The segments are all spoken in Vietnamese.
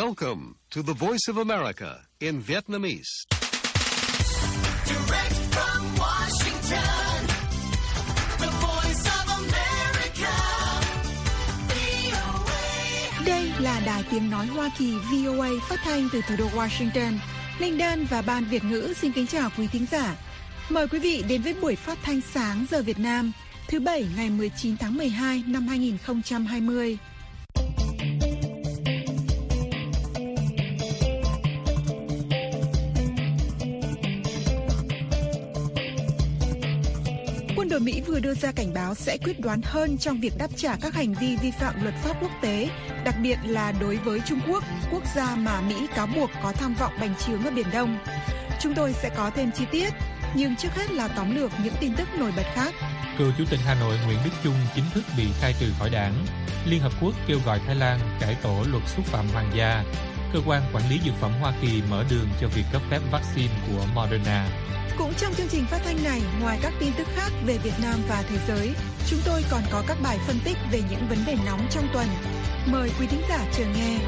Welcome to the Voice of America in Vietnamese. Direct from Washington, the Voice of America, VOA. Đây là Đài Tiếng Nói Hoa Kỳ VOA phát thanh từ thủ đô Washington. Linh Đơn và Ban Việt ngữ xin kính chào quý thính giả. Mời quý vị đến với buổi phát thanh sáng giờ Việt Nam, thứ Bảy ngày 19 tháng 12 năm 2020. Quân đội Mỹ vừa đưa ra cảnh báo sẽ quyết đoán hơn trong việc đáp trả các hành vi vi phạm luật pháp quốc tế, đặc biệt là đối với Trung Quốc, quốc gia mà Mỹ cáo buộc có tham vọng bành trướng ở Biển Đông. Chúng tôi sẽ có thêm chi tiết, nhưng trước hết là tóm lược những tin tức nổi bật khác. Cựu Chủ tịch Hà Nội Nguyễn Đức Chung chính thức bị khai trừ khỏi đảng. Liên Hợp Quốc kêu gọi Thái Lan cải tổ luật xúc phạm hoàng gia. Cơ quan quản lý dược phẩm Hoa Kỳ mở đường cho việc cấp phép vaccine của Moderna. Cũng trong chương trình phát thanh này, ngoài các tin tức khác về Việt Nam và thế giới, chúng tôi còn có các bài phân tích về những vấn đề nóng trong tuần. Mời quý thính giả chờ nghe.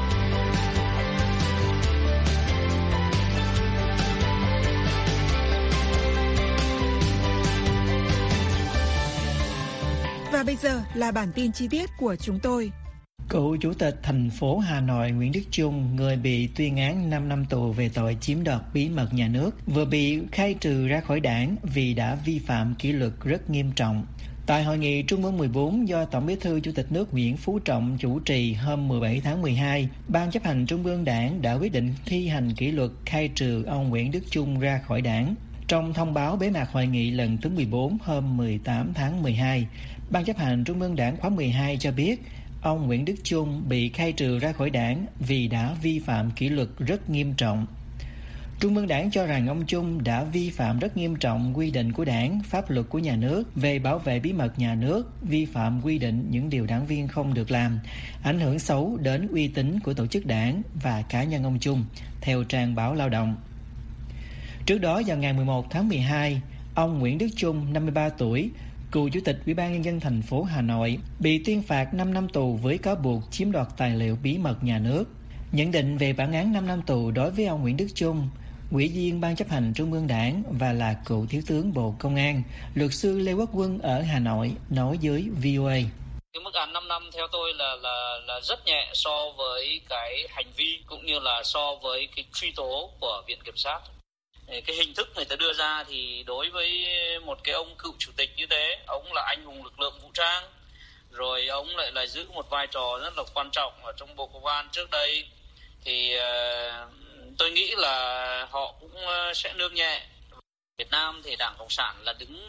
Và bây giờ là bản tin chi tiết của chúng tôi. Cựu Chủ tịch thành phố Hà Nội Nguyễn Đức Chung, người bị tuyên án 5 năm tù về tội chiếm đoạt bí mật nhà nước, vừa bị khai trừ ra khỏi đảng vì đã vi phạm kỷ luật rất nghiêm trọng. Tại hội nghị Trung ương 14 do Tổng Bí thư Chủ tịch nước Nguyễn Phú Trọng chủ trì hôm 17 tháng 12, Ban chấp hành Trung ương Đảng đã quyết định thi hành kỷ luật khai trừ ông Nguyễn Đức Chung ra khỏi đảng. Trong thông báo bế mạc hội nghị lần thứ 14 hôm 18 tháng 12, Ban chấp hành Trung ương Đảng khóa 12 cho biết ông Nguyễn Đức Chung bị khai trừ ra khỏi đảng vì đã vi phạm kỷ luật rất nghiêm trọng. Trung ương Đảng cho rằng ông Chung đã vi phạm rất nghiêm trọng quy định của đảng, pháp luật của nhà nước về bảo vệ bí mật nhà nước, vi phạm quy định những điều đảng viên không được làm, ảnh hưởng xấu đến uy tín của tổ chức đảng và cá nhân ông Chung, theo trang báo Lao động. Trước đó vào ngày 11 tháng 12, ông Nguyễn Đức Chung, 53 tuổi, cựu Chủ tịch Ủy ban Nhân dân thành phố Hà Nội, bị tuyên phạt 5 năm tù với cáo buộc chiếm đoạt tài liệu bí mật nhà nước. Nhận định về bản án 5 năm tù đối với ông Nguyễn Đức Chung, Ủy viên Ban chấp hành Trung ương Đảng và là cựu Thiếu tướng Bộ Công an, luật sư Lê Quốc Quân ở Hà Nội nói với VOA. Cái mức án 5 năm theo tôi là rất nhẹ so với cái hành vi cũng như là so với cái truy tố của Viện Kiểm sát. Cái hình thức người ta đưa ra thì đối với một cái ông cựu chủ tịch như thế, ông là anh hùng lực lượng vũ trang, rồi ông lại là giữ một vai trò rất là quan trọng ở trong Bộ Công an trước đây, thì tôi nghĩ là họ cũng sẽ nương nhẹ. Việt Nam thì Đảng Cộng sản là đứng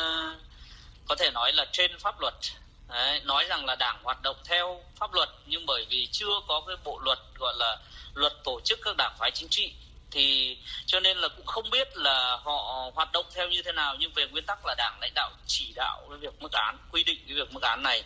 có thể nói là trên pháp luật. Đấy, nói rằng là đảng hoạt động theo pháp luật, nhưng bởi vì chưa có cái bộ luật gọi là luật tổ chức các đảng phái chính trị, thì cho nên là cũng không biết là họ hoạt động theo như thế nào, nhưng về nguyên tắc là đảng lãnh đạo chỉ đạo cái việc mức án, quy định cái việc mức án này.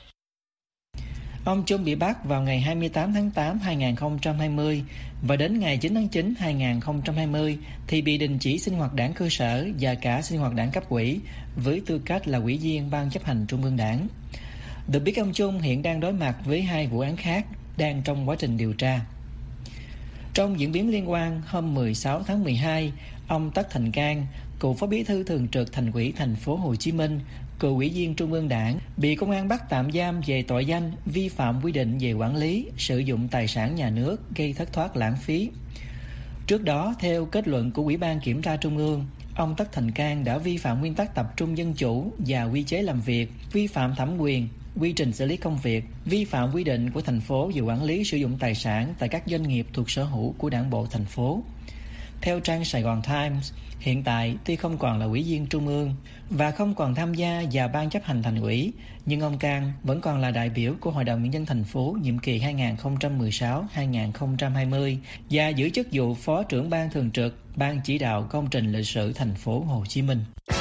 Ông Chung bị bắt vào ngày 28 tháng 8 2020 và đến ngày 9 tháng 9 2020 thì bị đình chỉ sinh hoạt đảng cơ sở và cả sinh hoạt đảng cấp ủy với tư cách là ủy viên Ban chấp hành Trung ương Đảng. Được biết ông Chung hiện đang đối mặt với 2 vụ án khác đang trong quá trình điều tra. Trong diễn biến liên quan, hôm 16 tháng 12, ông Tất Thành Cang, cựu Phó Bí thư Thường trực Thành ủy Thành phố Hồ Chí Minh, cựu Ủy viên Trung ương Đảng, bị công an bắt tạm giam về tội danh vi phạm quy định về quản lý, sử dụng tài sản nhà nước gây thất thoát lãng phí. Trước đó, theo kết luận của Ủy ban Kiểm tra Trung ương, ông Tất Thành Cang đã vi phạm nguyên tắc tập trung dân chủ và quy chế làm việc, vi phạm thẩm quyền, quy trình xử lý công việc, vi phạm quy định của thành phố về quản lý sử dụng tài sản tại các doanh nghiệp thuộc sở hữu của Đảng bộ thành phố. Theo trang Sài Gòn Times, hiện tại tuy không còn là ủy viên trung ương và không còn tham gia vào Ban chấp hành Thành ủy, nhưng ông Cang vẫn còn là đại biểu của Hội đồng Nhân dân thành phố nhiệm kỳ 2016-2020 và giữ chức vụ Phó trưởng Ban Thường trực Ban Chỉ đạo Công trình Lịch sử Thành phố Hồ Chí Minh.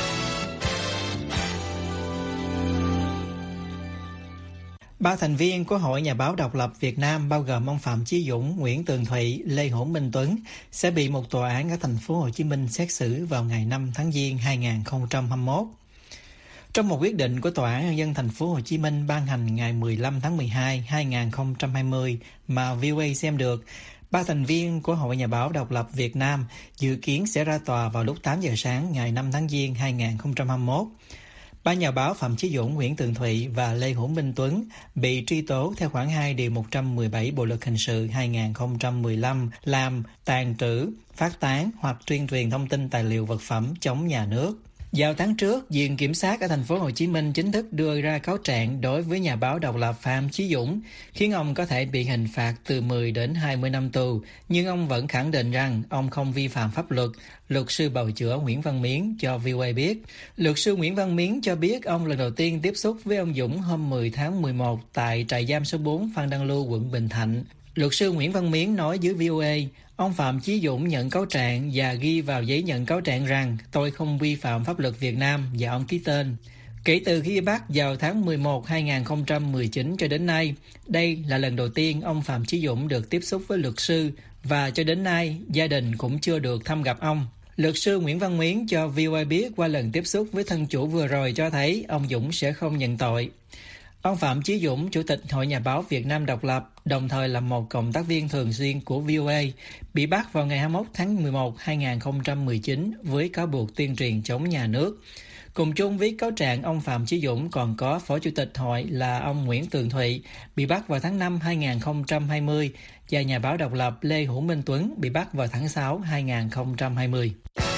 Ba thành viên của Hội Nhà báo Độc lập Việt Nam bao gồm ông Phạm Chí Dũng, Nguyễn Tường Thụy, Lê Hữu Minh Tuấn sẽ bị một tòa án ở thành phố Hồ Chí Minh xét xử vào ngày 5 tháng Giêng 2021. Trong một quyết định của Tòa án Nhân dân thành phố Hồ Chí Minh ban hành ngày 15 tháng 12 2020 mà VOA xem được, 3 thành viên của Hội Nhà báo Độc lập Việt Nam dự kiến sẽ ra tòa vào lúc 8 giờ sáng ngày 5 tháng Giêng 2021. 3 nhà báo Phạm Chí Dũng, Nguyễn Tường Thụy và Lê Hữu Minh Tuấn bị truy tố theo khoản 2 điều 117 Bộ luật hình sự 2015 làm, tàng trữ, phát tán hoặc tuyên truyền thông tin tài liệu vật phẩm chống nhà nước. Vào tháng trước, Viện Kiểm sát ở thành phố Hồ Chí Minh chính thức đưa ra cáo trạng đối với nhà báo độc lập Phạm Chí Dũng, khiến ông có thể bị hình phạt từ 10 đến 20 năm tù, nhưng ông vẫn khẳng định rằng ông không vi phạm pháp luật. Luật sư bào chữa Nguyễn Văn Miến cho VOA biết. Luật sư Nguyễn Văn Miến cho biết ông lần đầu tiên tiếp xúc với ông Dũng hôm 10 tháng 11 tại trại giam số 4 Phan Đăng Lưu, quận Bình Thạnh. Luật sư Nguyễn Văn Miến nói với VOA, ông Phạm Chí Dũng nhận cáo trạng và ghi vào giấy nhận cáo trạng rằng tôi không vi phạm pháp luật Việt Nam và ông ký tên. Kể từ khi bắt vào tháng 11 2019 cho đến nay, đây là lần đầu tiên ông Phạm Chí Dũng được tiếp xúc với luật sư và cho đến nay gia đình cũng chưa được thăm gặp ông. Luật sư Nguyễn Văn Miến cho VOA biết qua lần tiếp xúc với thân chủ vừa rồi cho thấy ông Dũng sẽ không nhận tội. Ông Phạm Chí Dũng, Chủ tịch Hội Nhà báo Việt Nam Độc lập, đồng thời là một cộng tác viên thường xuyên của VOA, bị bắt vào ngày 21 tháng 11 2019 với cáo buộc tuyên truyền chống nhà nước. Cùng chung với cáo trạng, ông Phạm Chí Dũng còn có Phó Chủ tịch Hội là ông Nguyễn Tường Thụy bị bắt vào tháng 5 2020 và nhà báo độc lập Lê Hữu Minh Tuấn bị bắt vào tháng 6 2020.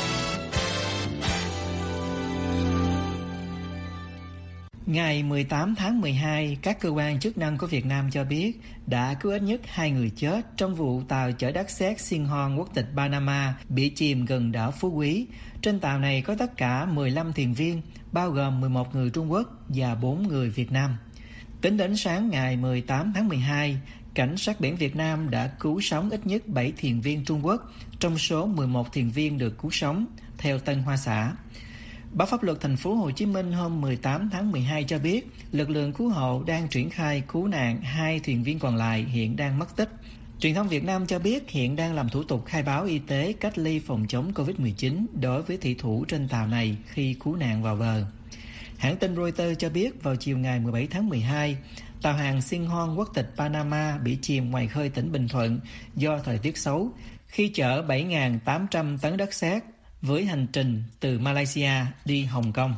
Ngày 18 tháng 12, các cơ quan chức năng của Việt Nam cho biết đã cứu ít nhất 2 người chết trong vụ tàu chở đất sét Singhorn quốc tịch Panama bị chìm gần đảo Phú Quý. Trên tàu này có tất cả 15 thuyền viên, bao gồm 11 người Trung Quốc và 4 người Việt Nam. Tính đến sáng ngày 18 tháng 12, Cảnh sát biển Việt Nam đã cứu sống ít nhất 7 thuyền viên Trung Quốc, trong số 11 thuyền viên được cứu sống, theo Tân Hoa Xã. Báo Pháp luật Thành phố Hồ Chí Minh hôm 18 tháng 12 cho biết lực lượng cứu hộ đang triển khai cứu nạn 2 thuyền viên còn lại hiện đang mất tích. Truyền thông Việt Nam cho biết hiện đang làm thủ tục khai báo y tế cách ly phòng chống Covid-19 đối với thủy thủ trên tàu này khi cứu nạn vào bờ. Hãng tin Reuters cho biết vào chiều ngày 17 tháng 12, tàu hàng Singhorn quốc tịch Panama bị chìm ngoài khơi tỉnh Bình Thuận do thời tiết xấu khi chở 7.800 tấn đất sét với hành trình từ Malaysia đi Hồng Kông.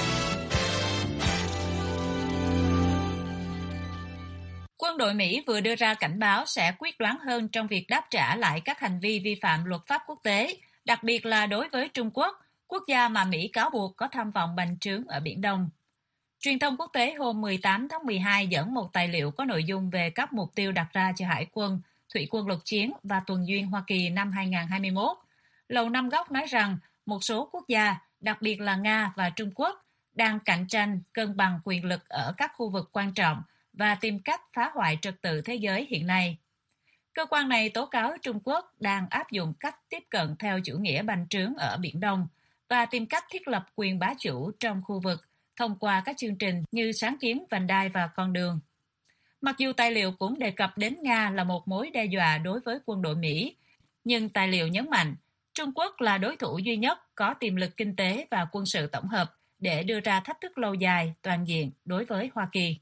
Quân đội Mỹ vừa đưa ra cảnh báo sẽ quyết đoán hơn trong việc đáp trả lại các hành vi vi phạm luật pháp quốc tế, đặc biệt là đối với Trung Quốc, quốc gia mà Mỹ cáo buộc có tham vọng bành trướng ở Biển Đông. Truyền thông quốc tế hôm 18 tháng 12 dẫn một tài liệu có nội dung về các mục tiêu đặt ra cho Hải quân, Thủy quân lục chiến và tuần duyên Hoa Kỳ năm 2021. Lầu Năm Góc nói rằng một số quốc gia, đặc biệt là Nga và Trung Quốc, đang cạnh tranh cân bằng quyền lực ở các khu vực quan trọng và tìm cách phá hoại trật tự thế giới hiện nay. Cơ quan này tố cáo Trung Quốc đang áp dụng cách tiếp cận theo chủ nghĩa bành trướng ở Biển Đông và tìm cách thiết lập quyền bá chủ trong khu vực thông qua các chương trình như sáng kiến vành đai và con đường. Mặc dù tài liệu cũng đề cập đến Nga là một mối đe dọa đối với quân đội Mỹ, nhưng tài liệu nhấn mạnh Trung Quốc là đối thủ duy nhất có tiềm lực kinh tế và quân sự tổng hợp để đưa ra thách thức lâu dài, toàn diện đối với Hoa Kỳ.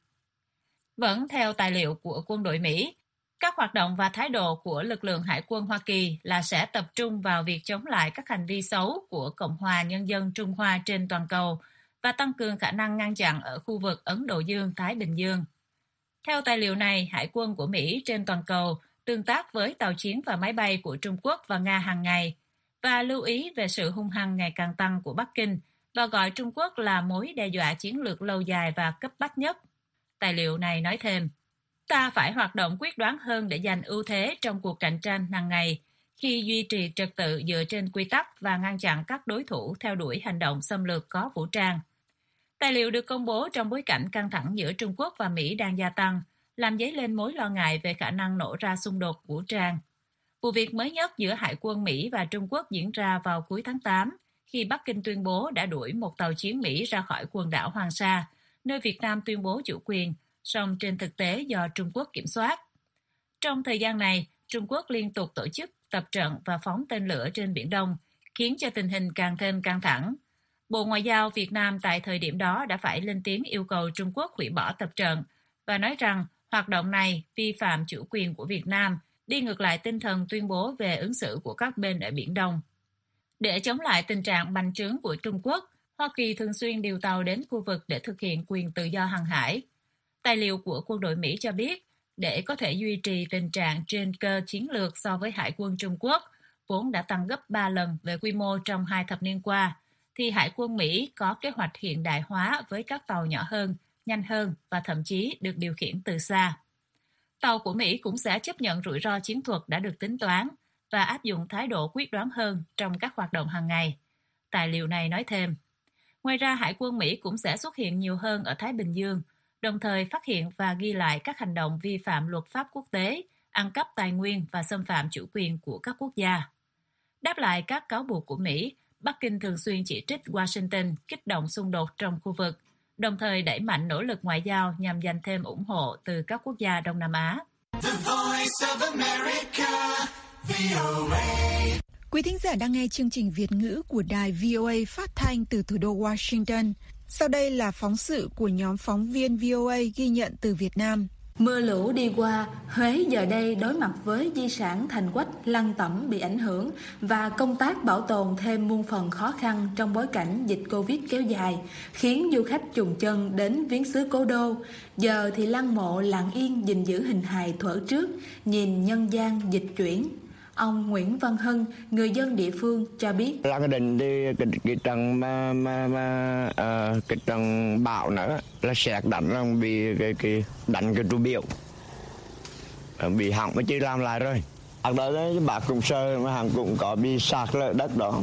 Vẫn theo tài liệu của quân đội Mỹ, các hoạt động và thái độ của lực lượng Hải quân Hoa Kỳ là sẽ tập trung vào việc chống lại các hành vi xấu của Cộng hòa Nhân dân Trung Hoa trên toàn cầu và tăng cường khả năng ngăn chặn ở khu vực Ấn Độ Dương-Thái Bình Dương. Theo tài liệu này, Hải quân của Mỹ trên toàn cầu tương tác với tàu chiến và máy bay của Trung Quốc và Nga hàng ngày và lưu ý về sự hung hăng ngày càng tăng của Bắc Kinh và gọi Trung Quốc là mối đe dọa chiến lược lâu dài và cấp bách nhất. Tài liệu này nói thêm, ta phải hoạt động quyết đoán hơn để giành ưu thế trong cuộc cạnh tranh hàng ngày khi duy trì trật tự dựa trên quy tắc và ngăn chặn các đối thủ theo đuổi hành động xâm lược có vũ trang. Tài liệu được công bố trong bối cảnh căng thẳng giữa Trung Quốc và Mỹ đang gia tăng, làm dấy lên mối lo ngại về khả năng nổ ra xung đột vũ trang. Vụ việc mới nhất giữa Hải quân Mỹ và Trung Quốc diễn ra vào cuối tháng 8, khi Bắc Kinh tuyên bố đã đuổi một tàu chiến Mỹ ra khỏi quần đảo Hoàng Sa, nơi Việt Nam tuyên bố chủ quyền, song trên thực tế do Trung Quốc kiểm soát. Trong thời gian này, Trung Quốc liên tục tổ chức tập trận và phóng tên lửa trên Biển Đông, khiến cho tình hình càng thêm căng thẳng. Bộ Ngoại giao Việt Nam tại thời điểm đó đã phải lên tiếng yêu cầu Trung Quốc hủy bỏ tập trận và nói rằng hoạt động này vi phạm chủ quyền của Việt Nam đi ngược lại tinh thần tuyên bố về ứng xử của các bên ở Biển Đông. Để chống lại tình trạng bành trướng của Trung Quốc, Hoa Kỳ thường xuyên điều tàu đến khu vực để thực hiện quyền tự do hàng hải. Tài liệu của quân đội Mỹ cho biết, để có thể duy trì tình trạng trên cơ chiến lược so với Hải quân Trung Quốc, vốn đã tăng gấp 3 lần về quy mô trong 2 thập niên qua, thì Hải quân Mỹ có kế hoạch hiện đại hóa với các tàu nhỏ hơn, nhanh hơn và thậm chí được điều khiển từ xa. Tàu của Mỹ cũng sẽ chấp nhận rủi ro chiến thuật đã được tính toán và áp dụng thái độ quyết đoán hơn trong các hoạt động hàng ngày. Tài liệu này nói thêm, ngoài ra Hải quân Mỹ cũng sẽ xuất hiện nhiều hơn ở Thái Bình Dương, đồng thời phát hiện và ghi lại các hành động vi phạm luật pháp quốc tế, ăn cắp tài nguyên và xâm phạm chủ quyền của các quốc gia. Đáp lại các cáo buộc của Mỹ, Bắc Kinh thường xuyên chỉ trích Washington kích động xung đột trong khu vực, đồng thời đẩy mạnh nỗ lực ngoại giao nhằm giành thêm ủng hộ từ các quốc gia Đông Nam Á. The Voice of America, VOA. Quý thính giả đang nghe chương trình Việt ngữ của đài VOA phát thanh từ thủ đô Washington. Sau đây là phóng sự của nhóm phóng viên VOA ghi nhận từ Việt Nam. Mưa lũ đi qua, Huế giờ đây đối mặt với di sản thành quách lăng tẩm bị ảnh hưởng và công tác bảo tồn thêm muôn phần khó khăn trong bối cảnh dịch Covid kéo dài, khiến du khách chùng chân đến viếng xứ cố đô. Giờ thì lăng mộ lặng yên gìn giữ hình hài thuở trước, nhìn nhân gian dịch chuyển. Ông Nguyễn Văn Hân, người dân địa phương cho biết. Lăng Định thì cái trận cái trận bão nữa là sét đánh bị cái đánh cái trụ biểu bị hỏng mới chỉ làm lại rồi. Ở đó đấy bà cũng sơ mà hàng cũng có bị sạt lở đất đó,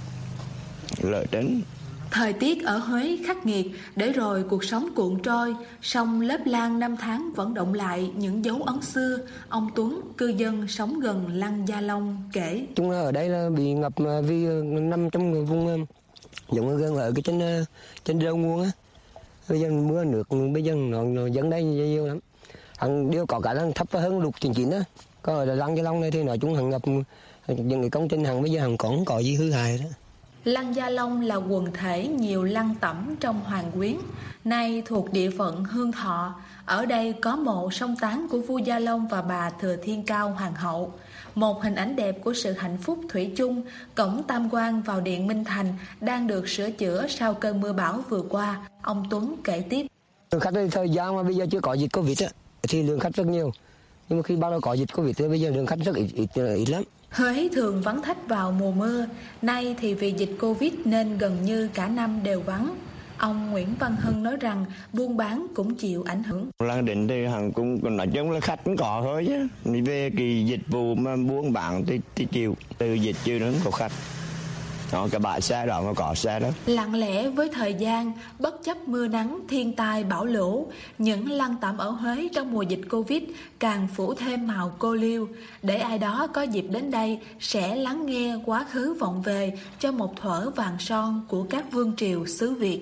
lở đến. Thời tiết ở Huế khắc nghiệt, để rồi cuộc sống cuộn trôi, song lớp lang năm tháng vẫn động lại những dấu ấn xưa. Ông Tuấn, cư dân sống gần lăng Gia Long kể. Chúng ở đây là bị ngập vì nằm trong vùng giống gần ở cái trên đầu nguồn á. Bây giờ mưa nước bây giờ nó dẫn đây nhiều lắm. Hàng điều có cả thấp hơn lục chín á. Có ở lăng Gia Long này thì nói chung hàng ngập những cái công trình hàng bây giờ hàng còn có gì hư hại đó. Lăng Gia Long là quần thể nhiều lăng tẩm trong Hoàng Quyến, nay thuộc địa phận Hương Thọ. Ở đây có mộ song tán của vua Gia Long và bà Thừa Thiên Cao Hoàng hậu. Một hình ảnh đẹp của sự hạnh phúc thủy chung, cổng tam quan vào điện Minh Thành đang được sửa chữa sau cơn mưa bão vừa qua. Ông Tuấn kể tiếp. Lượng khách thời gian mà bây giờ chưa có dịch Covid á, thì lượng khách rất nhiều. Nhưng mà khi bắt đầu có dịch Covid thì bây giờ lượng khách rất ít lắm. Huế thường vắng khách vào mùa mưa, nay thì vì dịch Covid nên gần như cả năm đều vắng. Ông Nguyễn Văn Hân nói rằng buôn bán cũng chịu ảnh hưởng. Lăng Định thì hàng cũng nói chung là khách cũng có thôi chứ. Về cái dịch vụ mà buôn bán thì chịu, từ dịch chưa nó có khách. Đó, cái bãi xe đó mà có xe đó. Lặng lẽ với thời gian, bất chấp mưa nắng, thiên tai, bão lũ, những lăng tẩm ở Huế trong mùa dịch Covid càng phủ thêm màu cô liêu. Để ai đó có dịp đến đây sẽ lắng nghe quá khứ vọng về cho một thuở vàng son của các vương triều xứ Việt.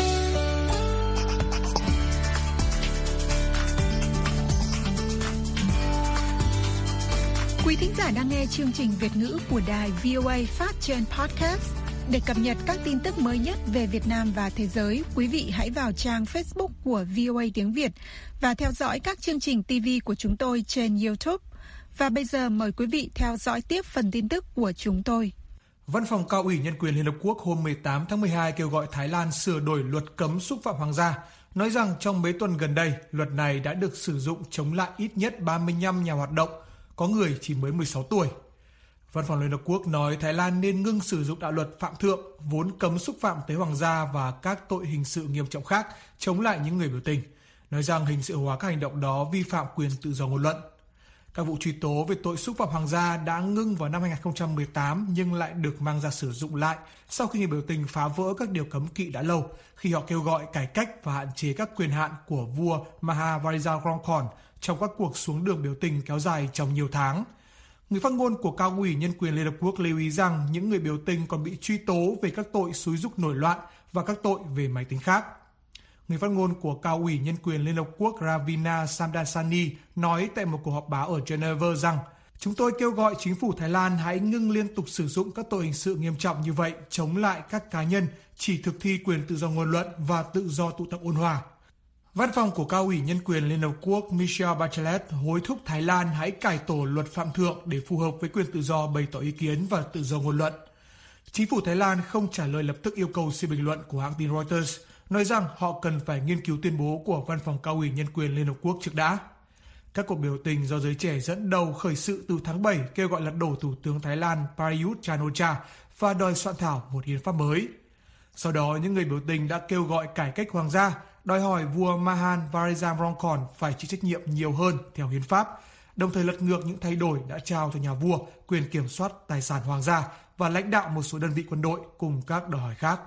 Quý thính giả đang nghe chương trình Việt ngữ của đài VOA phát trên podcast. Để cập nhật các tin tức mới nhất về Việt Nam và thế giới, quý vị hãy vào trang Facebook của VOA tiếng Việt và theo dõi các chương trình TV của chúng tôi trên YouTube. Và bây giờ mời quý vị theo dõi tiếp phần tin tức của chúng tôi. Văn phòng Cao ủy Nhân quyền Liên Hợp Quốc hôm 18 tháng 12 kêu gọi Thái Lan sửa đổi luật cấm xúc phạm hoàng gia, nói rằng trong mấy tuần gần đây, luật này đã được sử dụng chống lại ít nhất 35 nhà hoạt động, có người chỉ mới 16 tuổi. Văn phòng Liên Hợp Quốc nói Thái Lan nên ngưng sử dụng đạo luật phạm thượng vốn cấm xúc phạm tới hoàng gia và các tội hình sự nghiêm trọng khác chống lại những người biểu tình, nói rằng hình sự hóa các hành động đó vi phạm quyền tự do ngôn luận. Các vụ truy tố về tội xúc phạm hoàng gia đã ngưng vào năm 2018 nhưng lại được mang ra sử dụng lại sau khi người biểu tình phá vỡ các điều cấm kỵ đã lâu khi họ kêu gọi cải cách và hạn chế các quyền hạn của vua Maha Vajiralongkorn trong các cuộc xuống đường biểu tình kéo dài trong nhiều tháng. Người phát ngôn của Cao ủy Nhân quyền Liên Hợp Quốc lưu ý rằng những người biểu tình còn bị truy tố về các tội xúi giục nổi loạn và các tội về máy tính khác. Người phát ngôn của Cao ủy Nhân quyền Liên Hợp Quốc Ravina Shamdasani nói tại một cuộc họp báo ở Geneva rằng chúng tôi kêu gọi chính phủ Thái Lan hãy ngưng liên tục sử dụng các tội hình sự nghiêm trọng như vậy chống lại các cá nhân chỉ thực thi quyền tự do ngôn luận và tự do tụ tập ôn hòa. Văn phòng của cao ủy nhân quyền Liên Hợp Quốc Michelle Bachelet hối thúc Thái Lan hãy cải tổ luật phạm thượng để phù hợp với quyền tự do bày tỏ ý kiến và tự do ngôn luận. Chính phủ Thái Lan không trả lời lập tức yêu cầu siêu bình luận của hãng tin Reuters, nói rằng họ cần phải nghiên cứu tuyên bố của Văn phòng cao ủy nhân quyền Liên Hợp Quốc trước đã. Các cuộc biểu tình do giới trẻ dẫn đầu khởi sự từ tháng 7 kêu gọi lật đổ Thủ tướng Thái Lan Prayut Chan-o-cha và đòi soạn thảo một hiến pháp mới. Sau đó, những người biểu tình đã kêu gọi cải cách hoàng gia, đòi hỏi vua Mahan Vajiralongkorn phải chịu trách nhiệm nhiều hơn theo hiến pháp, đồng thời lật ngược những thay đổi đã trao cho nhà vua quyền kiểm soát tài sản hoàng gia và lãnh đạo một số đơn vị quân đội cùng các đòi hỏi khác.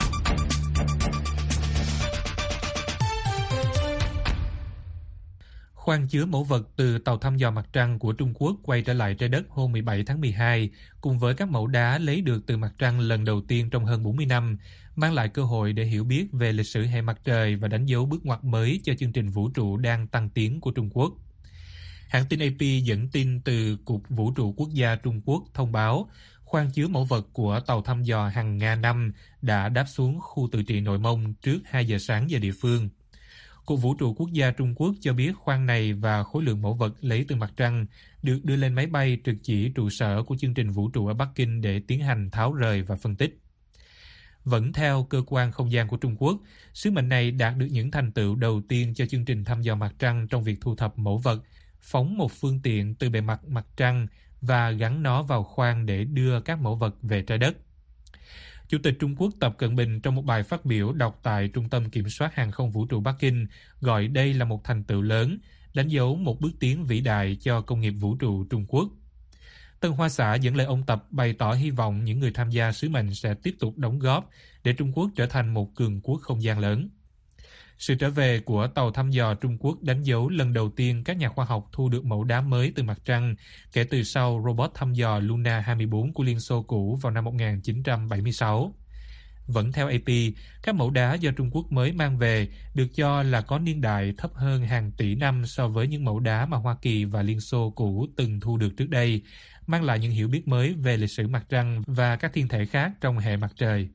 Khoang chứa mẫu vật từ tàu thăm dò mặt trăng của Trung Quốc quay trở lại trái đất hôm 17 tháng 12, cùng với các mẫu đá lấy được từ mặt trăng lần đầu tiên trong hơn 40 năm, mang lại cơ hội để hiểu biết về lịch sử hệ mặt trời và đánh dấu bước ngoặt mới cho chương trình vũ trụ đang tăng tiến của Trung Quốc. Hãng tin AP dẫn tin từ Cục Vũ trụ Quốc gia Trung Quốc thông báo, khoang chứa mẫu vật của tàu thăm dò Hằng Nga 5 đã đáp xuống khu tự trị Nội Mông trước 2 giờ sáng giờ địa phương. Cục Vũ trụ Quốc gia Trung Quốc cho biết khoang này và khối lượng mẫu vật lấy từ mặt trăng được đưa lên máy bay trực chỉ trụ sở của chương trình vũ trụ ở Bắc Kinh để tiến hành tháo rời và phân tích. Vẫn theo cơ quan không gian của Trung Quốc, sứ mệnh này đạt được những thành tựu đầu tiên cho chương trình thăm dò mặt trăng trong việc thu thập mẫu vật, phóng một phương tiện từ bề mặt mặt trăng và gắn nó vào khoang để đưa các mẫu vật về trái đất. Chủ tịch Trung Quốc Tập Cận Bình trong một bài phát biểu đọc tại Trung tâm Kiểm soát Hàng không Vũ trụ Bắc Kinh gọi đây là một thành tựu lớn, đánh dấu một bước tiến vĩ đại cho công nghiệp vũ trụ Trung Quốc. Tân Hoa Xã dẫn lời ông Tập bày tỏ hy vọng những người tham gia sứ mệnh sẽ tiếp tục đóng góp để Trung Quốc trở thành một cường quốc không gian lớn. Sự trở về của tàu thăm dò Trung Quốc đánh dấu lần đầu tiên các nhà khoa học thu được mẫu đá mới từ mặt trăng kể từ sau robot thăm dò Luna 24 của Liên Xô cũ vào năm 1976. Vẫn theo AP, các mẫu đá do Trung Quốc mới mang về được cho là có niên đại thấp hơn hàng tỷ năm so với những mẫu đá mà Hoa Kỳ và Liên Xô cũ từng thu được trước đây, mang lại những hiểu biết mới về lịch sử mặt trăng và các thiên thể khác trong hệ mặt trời.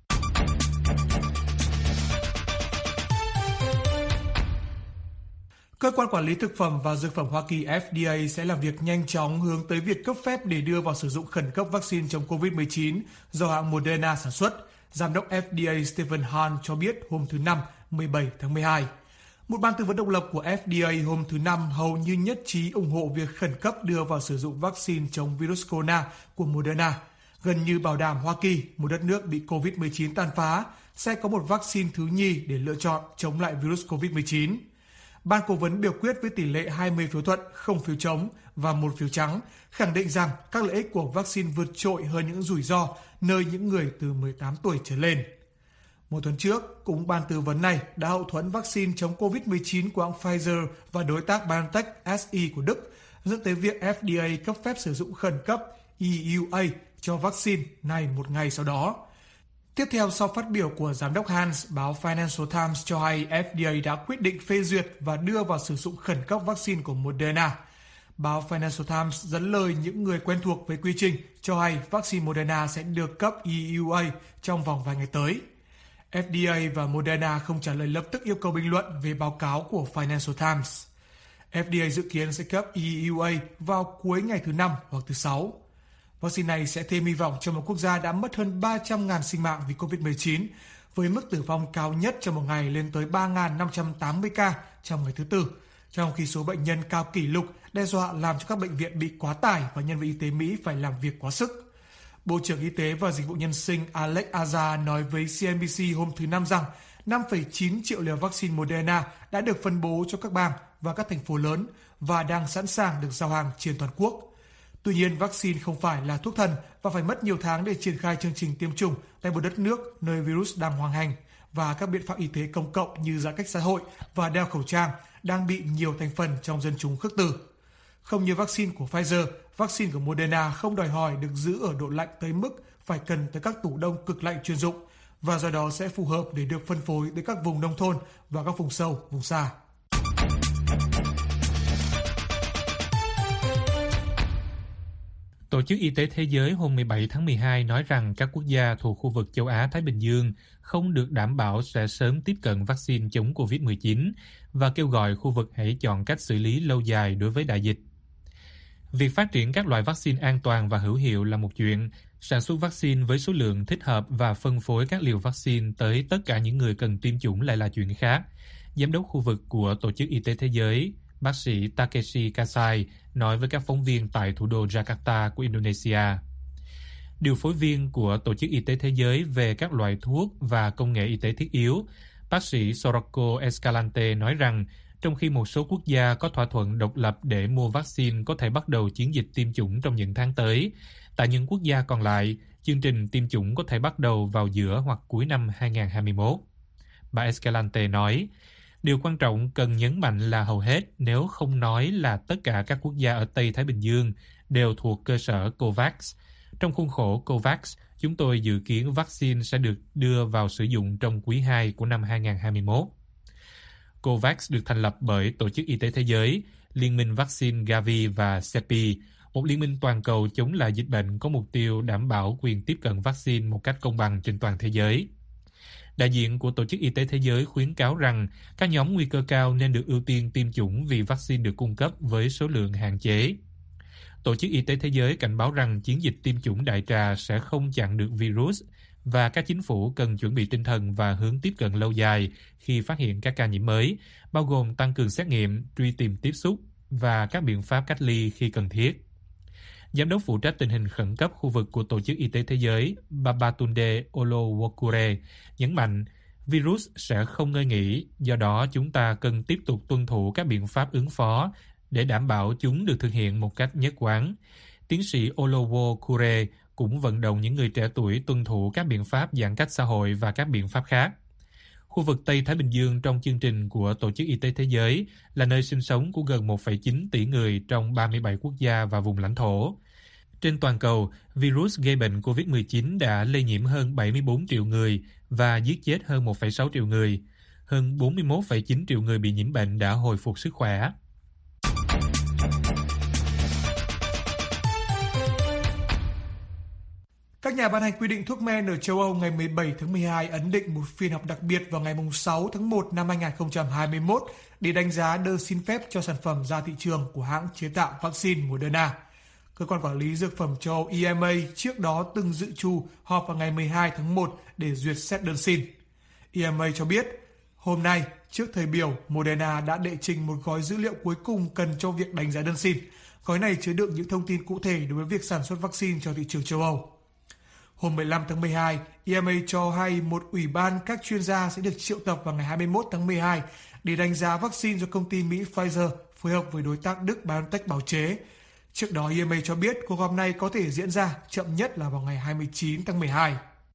Cơ quan quản lý thực phẩm và dược phẩm Hoa Kỳ FDA sẽ làm việc nhanh chóng hướng tới việc cấp phép để đưa vào sử dụng khẩn cấp vaccine chống COVID-19 do hãng Moderna sản xuất, Giám đốc FDA Stephen Hahn cho biết hôm thứ Năm, 17 tháng 12. Một ban tư vấn độc lập của FDA hôm thứ Năm hầu như nhất trí ủng hộ việc khẩn cấp đưa vào sử dụng vaccine chống virus corona của Moderna, gần như bảo đảm Hoa Kỳ, một đất nước bị COVID-19 tàn phá, sẽ có một vaccine thứ nhì để lựa chọn chống lại virus COVID-19. Ban cố vấn biểu quyết với tỷ lệ 20 phiếu thuận, không phiếu chống và 1 phiếu trắng, khẳng định rằng các lợi ích của vaccine vượt trội hơn những rủi ro nơi những người từ 18 tuổi trở lên. Một tuần trước, cũng ban tư vấn này đã hậu thuẫn vaccine chống COVID-19 của hãng Pfizer và đối tác BioNTech SE của Đức, dẫn tới việc FDA cấp phép sử dụng khẩn cấp EUA cho vaccine này một ngày sau đó. Tiếp theo sau phát biểu của Giám đốc Hans, báo Financial Times cho hay FDA đã quyết định phê duyệt và đưa vào sử dụng khẩn cấp vaccine của Moderna. Báo Financial Times dẫn lời những người quen thuộc với quy trình cho hay vaccine Moderna sẽ được cấp EUA trong vòng vài ngày tới. FDA và Moderna không trả lời lập tức yêu cầu bình luận về báo cáo của Financial Times. FDA dự kiến sẽ cấp EUA vào cuối ngày thứ Năm hoặc thứ Sáu. Vaccine này sẽ thêm hy vọng cho một quốc gia đã mất hơn 300.000 sinh mạng vì COVID-19, với mức tử vong cao nhất trong một ngày lên tới 3.580 ca trong ngày thứ Tư, trong khi số bệnh nhân cao kỷ lục đe dọa làm cho các bệnh viện bị quá tải và nhân viên y tế Mỹ phải làm việc quá sức. Bộ trưởng Y tế và Dịch vụ Nhân sinh Alex Azar nói với CNBC hôm thứ Năm rằng 5,9 triệu liều vaccine Moderna đã được phân bố cho các bang và các thành phố lớn và đang sẵn sàng được giao hàng trên toàn quốc. Tuy nhiên, vaccine không phải là thuốc thần và phải mất nhiều tháng để triển khai chương trình tiêm chủng tại một đất nước nơi virus đang hoành hành và các biện pháp y tế công cộng như giãn cách xã hội và đeo khẩu trang đang bị nhiều thành phần trong dân chúng khước từ. Không như vaccine của Pfizer, vaccine của Moderna không đòi hỏi được giữ ở độ lạnh tới mức phải cần tới các tủ đông cực lạnh chuyên dụng và do đó sẽ phù hợp để được phân phối tới các vùng nông thôn và các vùng sâu, vùng xa. Tổ chức Y tế Thế giới hôm 17 tháng 12 nói rằng các quốc gia thuộc khu vực châu Á-Thái Bình Dương không được đảm bảo sẽ sớm tiếp cận vaccine chống COVID-19 và kêu gọi khu vực hãy chọn cách xử lý lâu dài đối với đại dịch. Việc phát triển các loại vaccine an toàn và hữu hiệu là một chuyện, sản xuất vaccine với số lượng thích hợp và phân phối các liều vaccine tới tất cả những người cần tiêm chủng lại là chuyện khác. Giám đốc khu vực của Tổ chức Y tế Thế giới, bác sĩ Takeshi Kasai, nói với các phóng viên tại thủ đô Jakarta của Indonesia. Điều phối viên của Tổ chức Y tế Thế giới về các loại thuốc và công nghệ y tế thiết yếu, bác sĩ Soroko Escalante nói rằng trong khi một số quốc gia có thỏa thuận độc lập để mua vaccine có thể bắt đầu chiến dịch tiêm chủng trong những tháng tới, tại những quốc gia còn lại, chương trình tiêm chủng có thể bắt đầu vào giữa hoặc cuối năm 2021. Bà Escalante nói, điều quan trọng cần nhấn mạnh là hầu hết, nếu không nói là tất cả các quốc gia ở Tây Thái Bình Dương đều thuộc cơ sở COVAX. Trong khuôn khổ COVAX, chúng tôi dự kiến vaccine sẽ được đưa vào sử dụng trong quý 2 của năm 2021. COVAX được thành lập bởi Tổ chức Y tế Thế giới, Liên minh Vaccine Gavi và CEPI, một liên minh toàn cầu chống lại dịch bệnh có mục tiêu đảm bảo quyền tiếp cận vaccine một cách công bằng trên toàn thế giới. Đại diện của Tổ chức Y tế Thế giới khuyến cáo rằng các nhóm nguy cơ cao nên được ưu tiên tiêm chủng vì vaccine được cung cấp với số lượng hạn chế. Tổ chức Y tế Thế giới cảnh báo rằng chiến dịch tiêm chủng đại trà sẽ không chặn được virus và các chính phủ cần chuẩn bị tinh thần và hướng tiếp cận lâu dài khi phát hiện các ca nhiễm mới, bao gồm tăng cường xét nghiệm, truy tìm tiếp xúc và các biện pháp cách ly khi cần thiết. Giám đốc phụ trách tình hình khẩn cấp khu vực của Tổ chức Y tế Thế giới Babatunde Olowokure nhấn mạnh virus sẽ không ngơi nghỉ, do đó chúng ta cần tiếp tục tuân thủ các biện pháp ứng phó để đảm bảo chúng được thực hiện một cách nhất quán. Tiến sĩ Olowokure cũng vận động những người trẻ tuổi tuân thủ các biện pháp giãn cách xã hội và các biện pháp khác. Khu vực Tây Thái Bình Dương trong chương trình của Tổ chức Y tế Thế giới là nơi sinh sống của gần 1,9 tỷ người trong 37 quốc gia và vùng lãnh thổ. Trên toàn cầu, virus gây bệnh COVID-19 đã lây nhiễm hơn 74 triệu người và giết chết hơn 1,6 triệu người. Hơn 41,9 triệu người bị nhiễm bệnh đã hồi phục sức khỏe. Các nhà ban hành quy định thuốc men ở châu Âu ngày 17 tháng 12 ấn định một phiên họp đặc biệt vào ngày 6 tháng 1 năm 2021 để đánh giá đơn xin phép cho sản phẩm ra thị trường của hãng chế tạo vaccine Moderna. Cơ quan quản lý dược phẩm châu Âu EMA trước đó từng dự trù họp vào ngày 12 tháng 1 để duyệt xét đơn xin. EMA cho biết, hôm nay, trước thời biểu, Moderna đã đệ trình một gói dữ liệu cuối cùng cần cho việc đánh giá đơn xin. Gói này chứa đựng những thông tin cụ thể đối với việc sản xuất vaccine cho thị trường châu Âu. Hôm 15 tháng 12, EMA cho hay một ủy ban các chuyên gia sẽ được triệu tập vào ngày 21 tháng 12 để đánh giá vaccine do công ty Mỹ Pfizer phối hợp với đối tác Đức BioNTech bào chế. Trước đó, EMA cho biết cuộc họp này có thể diễn ra chậm nhất là vào ngày 29 tháng 12.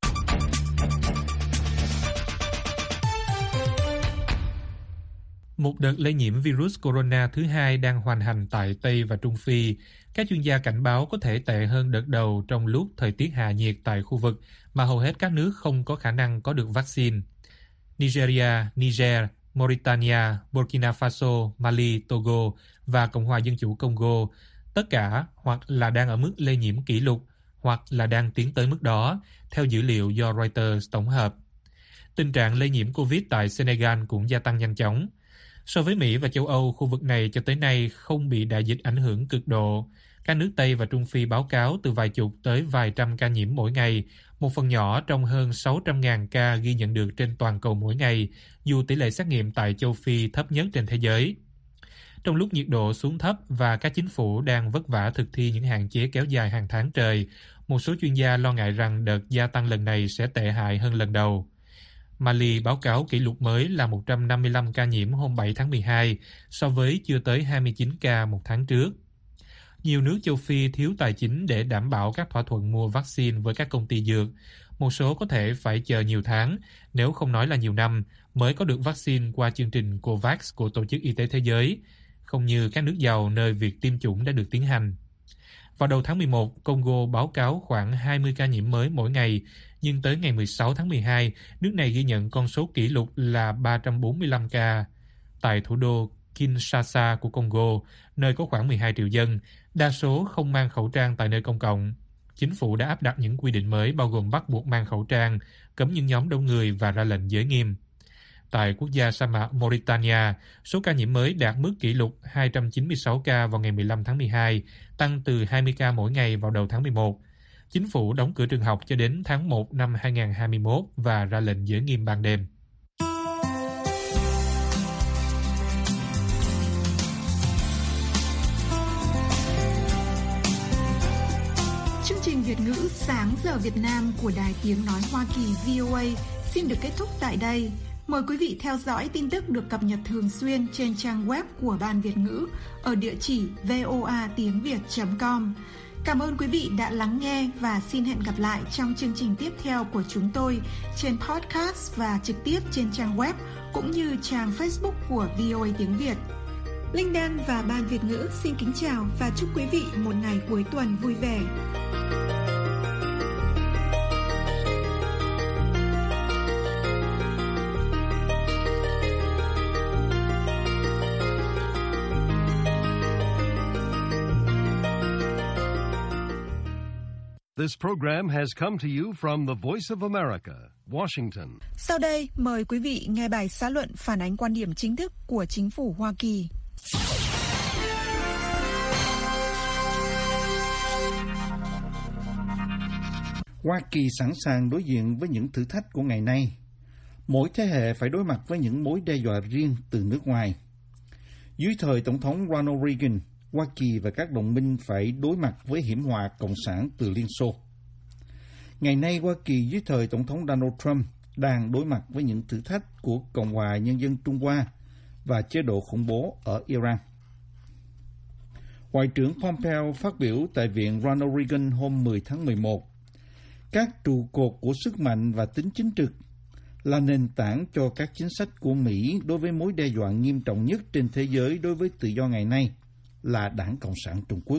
Một đợt lây nhiễm virus corona thứ hai đang hoành hành tại Tây và Trung Phi. Các chuyên gia cảnh báo có thể tệ hơn đợt đầu trong lúc thời tiết hạ nhiệt tại khu vực mà hầu hết các nước không có khả năng có được vaccine. Nigeria, Niger, Mauritania, Burkina Faso, Mali, Togo và Cộng hòa Dân chủ Congo tất cả hoặc là đang ở mức lây nhiễm kỷ lục hoặc là đang tiến tới mức đó, theo dữ liệu do Reuters tổng hợp. Tình trạng lây nhiễm COVID tại Senegal cũng gia tăng nhanh chóng. So với Mỹ và châu Âu, khu vực này cho tới nay không bị đại dịch ảnh hưởng cực độ. Các nước Tây và Trung Phi báo cáo từ vài chục tới vài trăm ca nhiễm mỗi ngày, một phần nhỏ trong hơn 600.000 ca ghi nhận được trên toàn cầu mỗi ngày, dù tỷ lệ xét nghiệm tại châu Phi thấp nhất trên thế giới. Trong lúc nhiệt độ xuống thấp và các chính phủ đang vất vả thực thi những hạn chế kéo dài hàng tháng trời, một số chuyên gia lo ngại rằng đợt gia tăng lần này sẽ tệ hại hơn lần đầu. Mali báo cáo kỷ lục mới là 155 ca nhiễm hôm 7 tháng 12, so với chưa tới 29 ca một tháng trước. Nhiều nước châu Phi thiếu tài chính để đảm bảo các thỏa thuận mua vaccine với các công ty dược. Một số có thể phải chờ nhiều tháng, nếu không nói là nhiều năm, mới có được vaccine qua chương trình COVAX của Tổ chức Y tế Thế giới, không như các nước giàu nơi việc tiêm chủng đã được tiến hành. Vào đầu tháng 11, Congo báo cáo khoảng 20 ca nhiễm mới mỗi ngày, nhưng tới ngày 16 tháng 12, nước này ghi nhận con số kỷ lục là 345 ca. Tại thủ đô Kinshasa của Congo, nơi có khoảng 12 triệu dân, đa số không mang khẩu trang tại nơi công cộng. Chính phủ đã áp đặt những quy định mới bao gồm bắt buộc mang khẩu trang, cấm những nhóm đông người và ra lệnh giới nghiêm. Tại quốc gia sa mạc Mauritania, số ca nhiễm mới đạt mức kỷ lục 296 ca vào ngày 15 tháng 12, tăng từ 20 ca mỗi ngày vào đầu tháng 11. Chính phủ đóng cửa trường học cho đến tháng 1 năm 2021 và ra lệnh giới nghiêm ban đêm. Chương trình Việt ngữ Sáng giờ Việt Nam của Đài Tiếng Nói Hoa Kỳ VOA xin được kết thúc tại đây. Mời quý vị theo dõi tin tức được cập nhật thường xuyên trên trang web của Ban Việt ngữ ở địa chỉ voatiengviet.com. Cảm ơn quý vị đã lắng nghe và xin hẹn gặp lại trong chương trình tiếp theo của chúng tôi trên podcast và trực tiếp trên trang web cũng như trang Facebook của VOA Tiếng Việt. Linh Đan và Ban Việt ngữ xin kính chào và chúc quý vị một ngày cuối tuần vui vẻ. This program has come to you from the Voice of America, Washington. Sau đây, mời quý vị nghe bài xã luận phản ánh quan điểm chính thức của chính phủ Hoa Kỳ. Hoa Kỳ sẵn sàng đối diện với những thử thách của ngày nay. Mỗi thế hệ phải đối mặt với những mối đe dọa riêng từ nước ngoài. Dưới thời Tổng thống Ronald Reagan, Hoa Kỳ và các đồng minh phải đối mặt với hiểm họa cộng sản từ Liên Xô. Ngày nay, Hoa Kỳ dưới thời Tổng thống Donald Trump đang đối mặt với những thử thách của Cộng hòa Nhân dân Trung Hoa và chế độ khủng bố ở Iran. Ngoại trưởng Pompeo phát biểu tại Viện Ronald Reagan hôm 10 tháng 11. Các trụ cột của sức mạnh và tính chính trực là nền tảng cho các chính sách của Mỹ đối với mối đe dọa nghiêm trọng nhất trên thế giới đối với tự do ngày nay là Đảng Cộng sản Trung Quốc.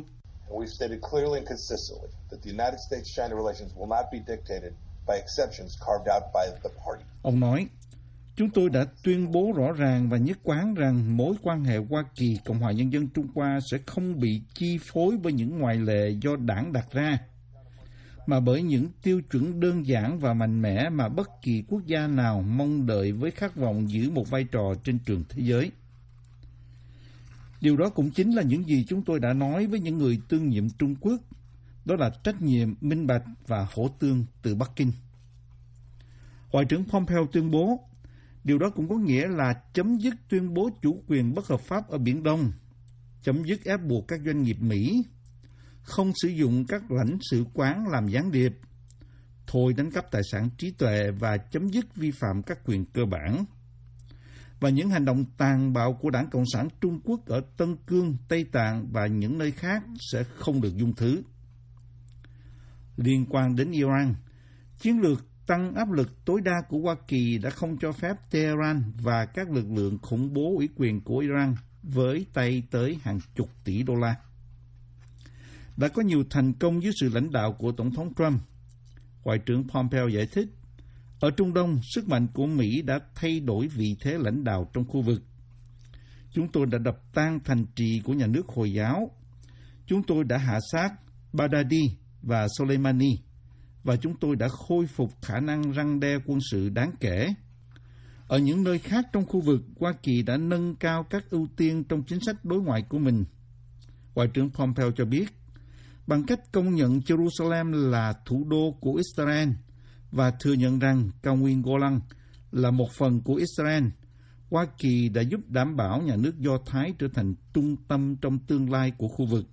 Ông nói, chúng tôi đã tuyên bố rõ ràng và nhất quán rằng mối quan hệ Hoa Kỳ Cộng hòa Nhân dân Trung Hoa sẽ không bị chi phối bởi những ngoại lệ do đảng đặt ra, mà bởi những tiêu chuẩn đơn giản và mạnh mẽ mà bất kỳ quốc gia nào mong đợi với khát vọng giữ một vai trò trên trường thế giới. Điều đó cũng chính là những gì chúng tôi đã nói với những người tương nhiệm Trung Quốc, đó là trách nhiệm, minh bạch và hỗ tương từ Bắc Kinh. Ngoại trưởng Pompeo tuyên bố, điều đó cũng có nghĩa là chấm dứt tuyên bố chủ quyền bất hợp pháp ở Biển Đông, chấm dứt ép buộc các doanh nghiệp Mỹ, không sử dụng các lãnh sự quán làm gián điệp, thôi đánh cắp tài sản trí tuệ và chấm dứt vi phạm các quyền cơ bản. Và những hành động tàn bạo của Đảng Cộng sản Trung Quốc ở Tân Cương, Tây Tạng và những nơi khác sẽ không được dung thứ. Liên quan đến Iran, chiến lược tăng áp lực tối đa của Hoa Kỳ đã không cho phép Tehran và các lực lượng khủng bố ủy quyền của Iran với tay tới hàng chục tỷ đô la. Đã có nhiều thành công dưới sự lãnh đạo của Tổng thống Trump. Ngoại trưởng Pompeo giải thích, ở Trung Đông, sức mạnh của Mỹ đã thay đổi vị thế lãnh đạo trong khu vực. Chúng tôi đã đập tan thành trì của nhà nước Hồi giáo. Chúng tôi đã hạ sát Baghdadi và Soleimani, và chúng tôi đã khôi phục khả năng răn đe quân sự đáng kể. Ở những nơi khác trong khu vực, Hoa Kỳ đã nâng cao các ưu tiên trong chính sách đối ngoại của mình. Ngoại trưởng Pompeo cho biết, bằng cách công nhận Jerusalem là thủ đô của Israel và thừa nhận rằng cao nguyên Golan là một phần của Israel, Hoa Kỳ đã giúp đảm bảo nhà nước Do Thái trở thành trung tâm trong tương lai của khu vực.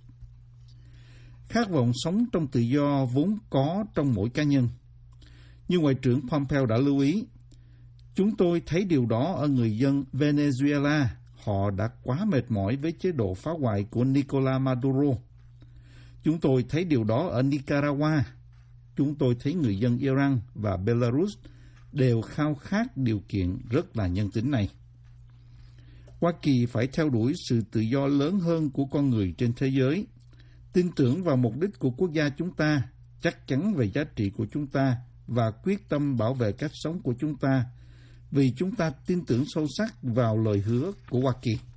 Khát vọng sống trong tự do vốn có trong mỗi cá nhân. Như Ngoại trưởng Pompeo đã lưu ý, chúng tôi thấy điều đó ở người dân Venezuela. Họ đã quá mệt mỏi với chế độ phá hoại của Nicolás Maduro. Chúng tôi thấy điều đó ở Nicaragua. Chúng tôi thấy người dân Iran và Belarus đều khao khát điều kiện rất là nhân tính này. Hoa Kỳ phải theo đuổi sự tự do lớn hơn của con người trên thế giới, tin tưởng vào mục đích của quốc gia chúng ta, chắc chắn về giá trị của chúng ta và quyết tâm bảo vệ cách sống của chúng ta, vì chúng ta tin tưởng sâu sắc vào lời hứa của Hoa Kỳ.